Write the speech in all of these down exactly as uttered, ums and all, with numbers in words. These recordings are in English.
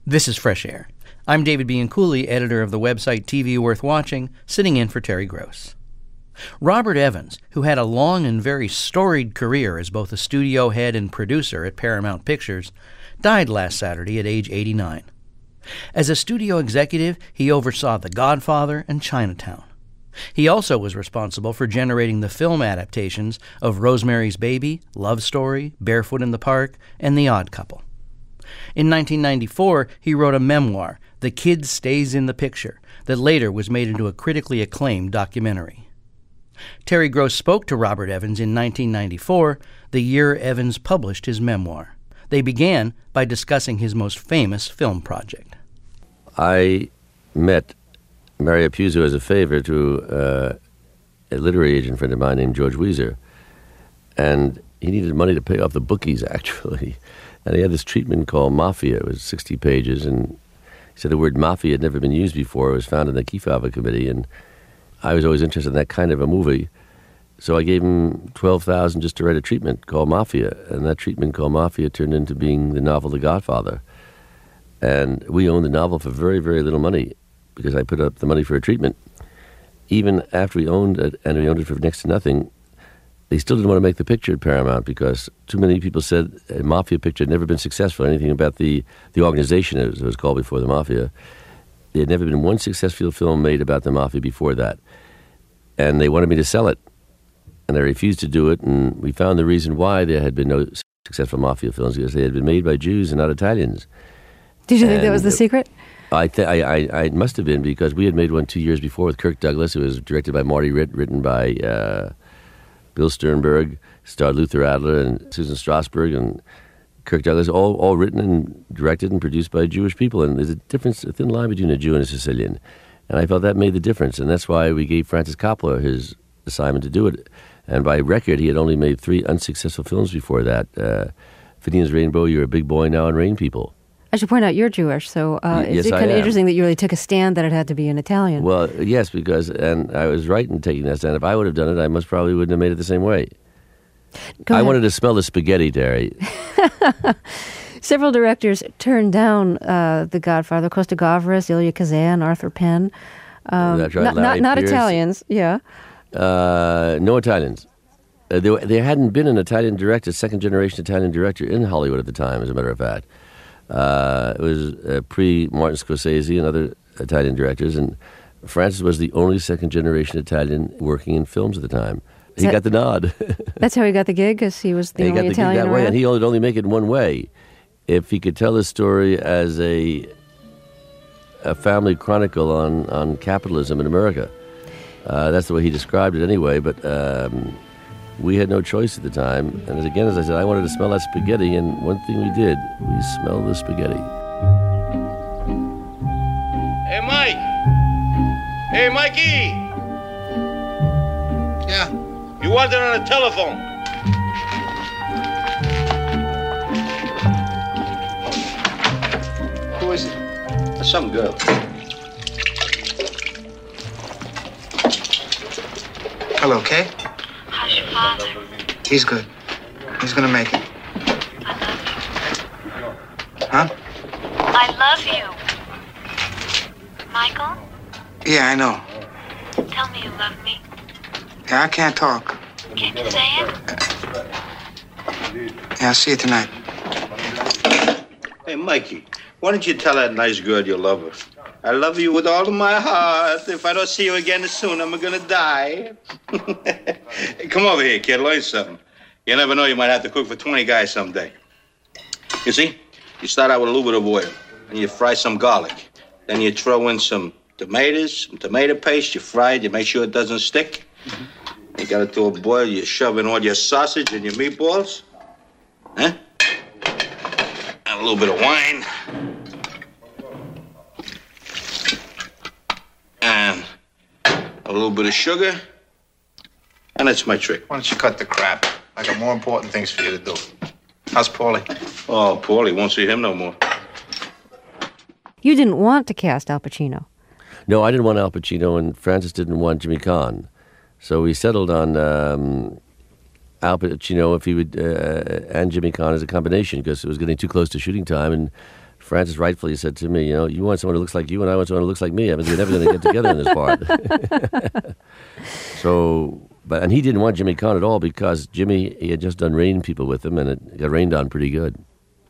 This is Fresh Air. I'm David Bianculli, editor of the website T V Worth Watching, sitting in for Terry Gross. Robert Evans, who had a long and very storied career as both a studio head and producer at Paramount Pictures, died last Saturday at age eighty-nine. As a studio executive, he oversaw The Godfather and Chinatown. He also was responsible for generating the film adaptations of Rosemary's Baby, Love Story, Barefoot in the Park, and The Odd Couple. In nineteen ninety-four, he wrote a memoir, The Kid Stays in the Picture, that later was made into a critically acclaimed documentary. Terry Gross spoke to Robert Evans in nineteen ninety-four, the year Evans published his memoir. They began by discussing his most famous film project. I met Mario Puzo as a favor to uh, a literary agent friend of mine named George Weiser, and he needed money to pay off the bookies, actually. And he had this treatment called Mafia. It was sixty pages, and he said the word mafia had never been used before. It was found in the Kefauver Committee, and I was always interested in that kind of a movie. So I gave him twelve thousand dollars just to write a treatment called Mafia, and that treatment called Mafia turned into being the novel The Godfather. And we owned the novel for very, very little money, because I put up the money for a treatment. Even after we owned it, and we owned it for next to nothing, they still didn't want to make the picture at Paramount because too many people said a Mafia picture had never been successful. Anything about the, the organization, as it was called before the Mafia. There had never been one successful film made about the Mafia before that. And they wanted me to sell it. And I refused to do it, and we found the reason why there had been no successful Mafia films, because they had been made by Jews and not Italians. Did you think and that was the secret? I, th- I, I, I must have been, because we had made one two years before with Kirk Douglas. It was directed by Marty Ritt, written by uh, Bill Sternberg, starred Luther Adler and Susan Strasberg and Kirk Douglas, all all written and directed and produced by Jewish people. And there's a difference, a thin line between a Jew and a Sicilian. And I felt that made the difference. And that's why we gave Francis Coppola his assignment to do it. And by record, he had only made three unsuccessful films before that. Uh, Finian's Rainbow, You're a Big Boy Now, and Rain People. I should point out you're Jewish, so uh, yes, is it kind of interesting that you really took a stand that it had to be an Italian? Well, yes, because, and I was right in taking that stand. If I would have done it, I most probably wouldn't have made it the same way. Go I ahead. wanted to smell the spaghetti, Terry. Several directors turned down uh, The Godfather: Costa Gavras, Ilya Kazan, Arthur Penn. Um, That's right, not Larry not, not Pierce. Italians, yeah. Uh, no Italians. Uh, there, there hadn't been an Italian director, second-generation Italian director in Hollywood at the time, as a matter of fact. Uh, it was uh, pre-Martin Scorsese and other Italian directors, and Francis was the only second-generation Italian working in films at the time. He that, got the nod. That's how he got the gig, because he was the he only got the Italian gig that around? way, and he would only make it in one way. If he could tell his story as a a family chronicle on, on capitalism in America. Uh, that's the way he described it anyway, but um, we had no choice at the time. And as, again, as I said, I wanted to smell that spaghetti, and one thing we did, we smelled the spaghetti. Hey, Mike! Hey, Mikey! Yeah? You wanted on the telephone. Who is it? Some girl. Hello, Kay? How's your father? He's good. He's gonna make it. I love you. Huh? I love you. Michael, Yeah, I know. tell me you love me. Yeah, I can't talk. Can't you say it? Yeah, I'll see you tonight. Hey, Mikey, why don't you tell that nice girl you love her? I love you with all of my heart. If I don't see you again soon, I'm gonna die. Hey, come over here, kid. Learn something. You never know, you might have to cook for twenty guys someday. You see, you start out with a little bit of oil, and you fry some garlic. Then you throw in some tomatoes, some tomato paste. You fry it. You make sure it doesn't stick. Mm-hmm. You got it to a boil. You shove in all your sausage and your meatballs. Huh? And a little bit of wine. And a little bit of sugar. And that's my trick. Why don't you cut the crap? I got more important things for you to do. How's Paulie? Oh, Paulie, won't see him no more. You didn't want to cast Al Pacino. No, I didn't want Al Pacino, and Francis didn't want Jimmy Caan. So we settled on um, Al Pacino if he would, uh, and Jimmy Caan as a combination, because it was getting too close to shooting time, and Francis rightfully said to me, you know, you want someone who looks like you and I want someone who looks like me. I mean, we're never going to get together in this part. So, but and he didn't want Jimmy Caan at all because Jimmy, he had just done Rain People with him, and it got rained on pretty good.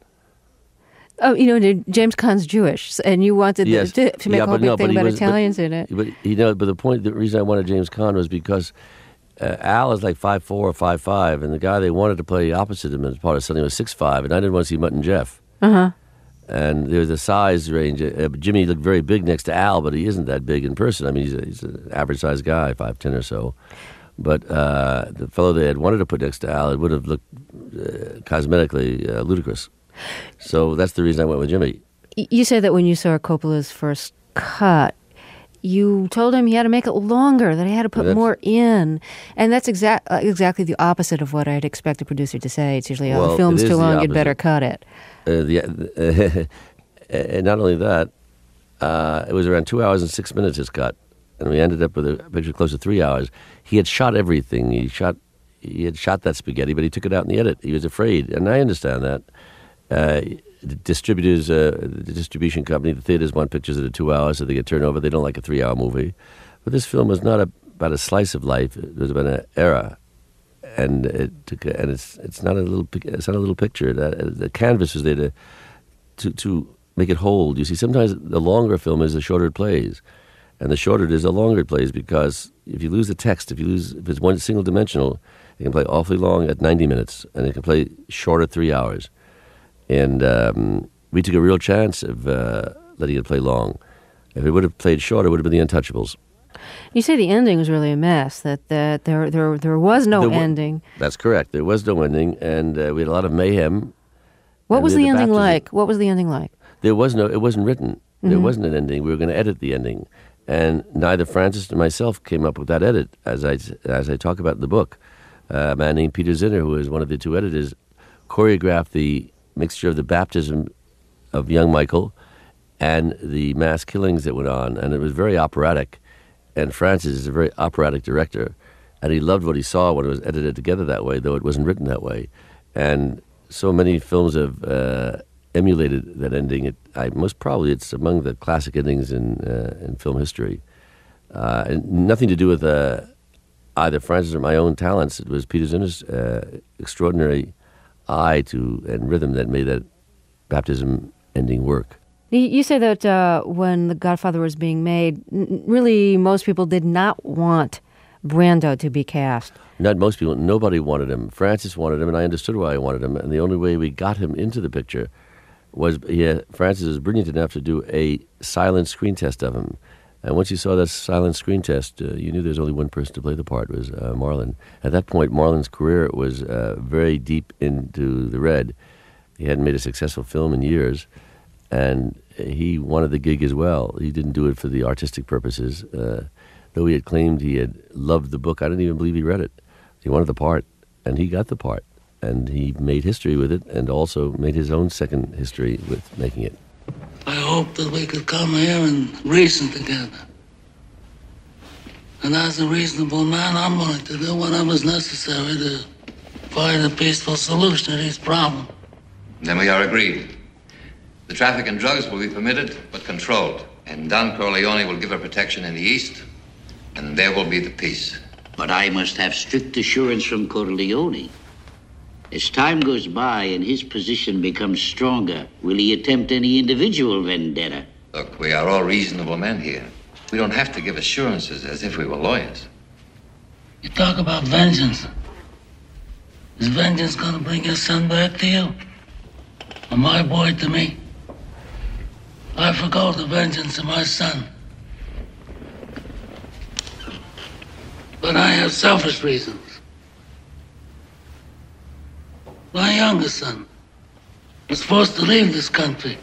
Oh, you know, James Caan's Jewish, and you wanted Yes. to, to make Yeah, a whole but big no, thing but he about was- Italians but- in it. But you know, but the point, the reason I wanted James Caan was because uh, Al is like five four or five five, and the guy they wanted to play opposite him as part of something was six five, and I didn't want to see Mutt and Jeff. Uh-huh. And there was a size range. Uh, Jimmy looked very big next to Al, but he isn't that big in person. I mean, he's, a, he's an average-sized guy, five ten or so. But uh, the fellow they had wanted to put next to Al, it would have looked uh, cosmetically uh, ludicrous. So that's the reason I went with Jimmy. Y- You said that when you saw Coppola's first cut, you told him he had to make it longer, that he had to put That's- more in. And that's exact, uh, exactly the opposite of what I'd expect a producer to say. It's usually, oh, Well, the film's it is too the long, you'd opposite. better cut it. Uh, the, and not only that, uh, it was around two hours and six minutes his cut, and we ended up with a picture close to three hours. He had shot everything. He shot, he had shot that spaghetti, but he took it out in the edit. He was afraid, and I understand that. Uh, the distributors, uh, the distribution company, the theaters want pictures that are two hours, so they get turned over. They don't like a three-hour movie. But this film was not a, about a slice of life. It was about an era. And it took, a, and it's it's not a little pic- it's not a little picture. That the canvas was there to to to make it hold. You see, sometimes the longer a film is, the shorter it plays, and the shorter it is, the longer it plays. Because if you lose the text, if you lose if it's one single dimensional, it can play awfully long at ninety minutes, and it can play short at three hours. And um, we took a real chance of uh, letting it play long. If it would have played short, it would have been The Untouchables. You say the ending was really a mess, that, that there, there, there was no There wa- ending. That's correct. There was no ending, and uh, we had a lot of mayhem. What And was we the had ending baptism. like? What was the ending like? There was no. It wasn't written. There Mhm. wasn't an ending. We were going to edit the ending, and neither Francis nor myself came up with that edit. As I as I talk about in the book, uh, a man named Peter Zinner, who is one of the two editors, choreographed the mixture of the baptism of young Michael and the mass killings that went on, and it was very operatic. And Francis is a very operatic director, and he loved what he saw when it was edited together that way, though it wasn't written that way. And so many films have uh, emulated that ending. It, I, most probably it's among the classic endings in uh, in film history. Uh, and nothing to do with uh, either Francis or my own talents. It was Peter Zinner's uh, extraordinary eye to and rhythm that made that baptism ending work. You- You say that uh, when The Godfather was being made, n- really most people did not want Brando to be cast. Not most people. Nobody wanted him. Francis wanted him, and I understood why he wanted him. And the only way we got him into the picture was yeah, Francis was brilliant enough to do a silent screen test of him. And once you saw that silent screen test, uh, you knew there was only one person to play the part, was uh, Marlon. At that point, Marlon's career was uh, very deep into the red. He hadn't made a successful film in years, and he wanted the gig as well. He didn't do it for the artistic purposes. Uh, though he had claimed he had loved the book, I didn't even believe he read it. He wanted the part, and he got the part. And he made history with it, and also made his own second history with making it. I hope that we could come here and reason together. And as a reasonable man, I'm willing to do whatever's necessary to find a peaceful solution to these problems. Then we are agreed. The traffic in drugs will be permitted, but controlled. And Don Corleone will give her protection in the East, and there will be the peace. But I must have strict assurance from Corleone. As time goes by and his position becomes stronger, will he attempt any individual vendetta? Look, we are all reasonable men here. We don't have to give assurances as if we were lawyers. You talk about vengeance. Is vengeance gonna bring your son back to you? Or my boy to me? I forgo the vengeance of my son. But I have selfish reasons. My youngest son was forced to leave this country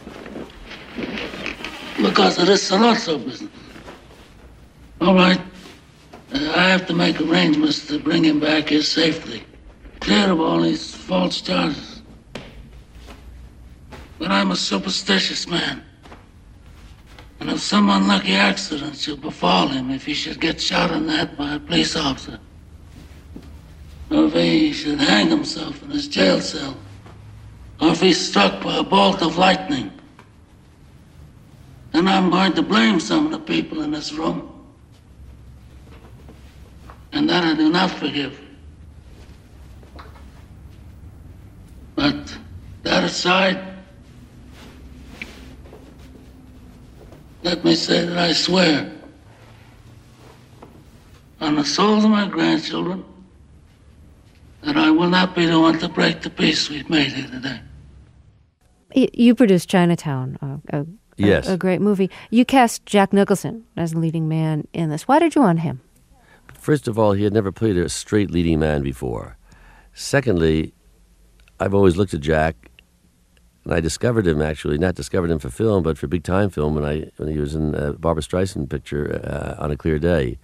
because of this Sollozzo business. All right, uh, I have to make arrangements to bring him back here safely, clear of all these false charges. But I'm a superstitious man. And if some unlucky accident should befall him, if he should get shot in the head by a police officer, or if he should hang himself in his jail cell, or if he's struck by a bolt of lightning, then I'm going to blame some of the people in this room. And that I do not forgive. But that aside, let me say that I swear on the souls of my grandchildren that I will not be the one to break the peace we've made here today. You produced Chinatown, a, a, yes. a, a great movie. You cast Jack Nicholson as the leading man in this. Why did you want him? First of all, he had never played a straight leading man before. Secondly, I've always looked at Jack, and I discovered him, actually, not discovered him for film, but for big-time film when I when he was in a Barbra Streisand picture, uh, On a Clear Day.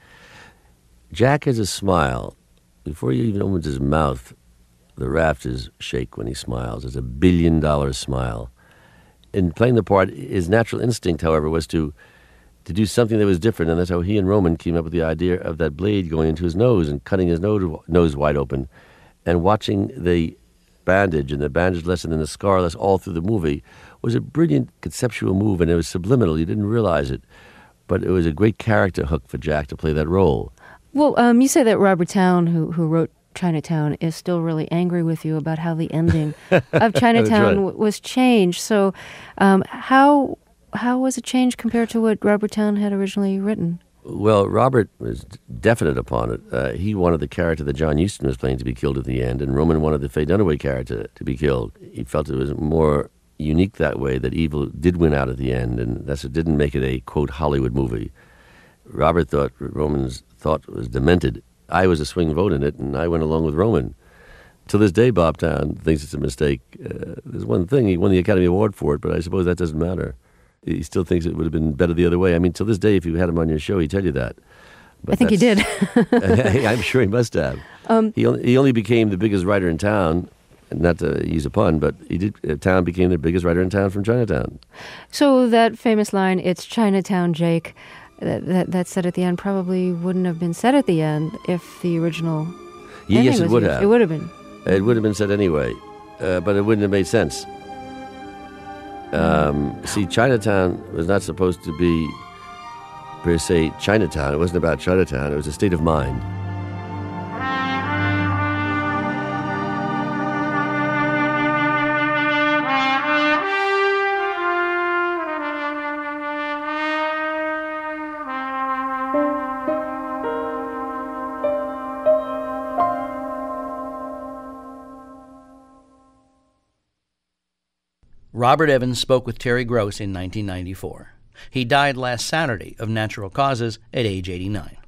Jack has a smile. Before he even opens his mouth, the rafters shake when he smiles. It's a billion-dollar smile. In playing the part, his natural instinct, however, was to to do something that was different, and that's how he and Roman came up with the idea of that blade going into his nose and cutting his nose, nose wide open, and watching the bandage and the bandage lesson and the scar lesson all through the movie was a brilliant conceptual move, and it was subliminal. You didn't realize it, but it was a great character hook for Jack to play that role. Well, um, you say that Robert Towne, who who wrote Chinatown, is still really angry with you about how the ending of Chinatown right. w- was changed. So um, how how was it changed compared to what Robert Towne had originally written? Well, Robert was definite upon it. Uh, he wanted the character that John Huston was playing to be killed at the end, and Roman wanted the Faye Dunaway character to be killed. He felt it was more unique that way, that evil did win out at the end, and that's what didn't make it a, quote, Hollywood movie. Robert thought Roman's thought was demented. I was a swing vote in it, and I went along with Roman. To this day, Bob Towne thinks it's a mistake. Uh, there's one thing, he won the Academy Award for it, but I suppose that doesn't matter. He still thinks it would have been better the other way. I mean, till this day, if you had him on your show, he'd tell you that. But I think he did. I'm sure he must have. Um, he, only, he only became the biggest writer in town, not to use a pun, but he did. Uh, Town became the biggest writer in town from Chinatown. So that famous line, "It's Chinatown, Jake," that, that, that said at the end probably wouldn't have been said at the end if the original Yeah, yes, it was would used. have. It would have been. It would have been said anyway, uh, but it wouldn't have made sense. Um, see, Chinatown was not supposed to be, per se, Chinatown. It wasn't about Chinatown. It was a state of mind. Robert Evans spoke with Terry Gross in nineteen ninety-four. He died last Saturday of natural causes at age eighty-nine.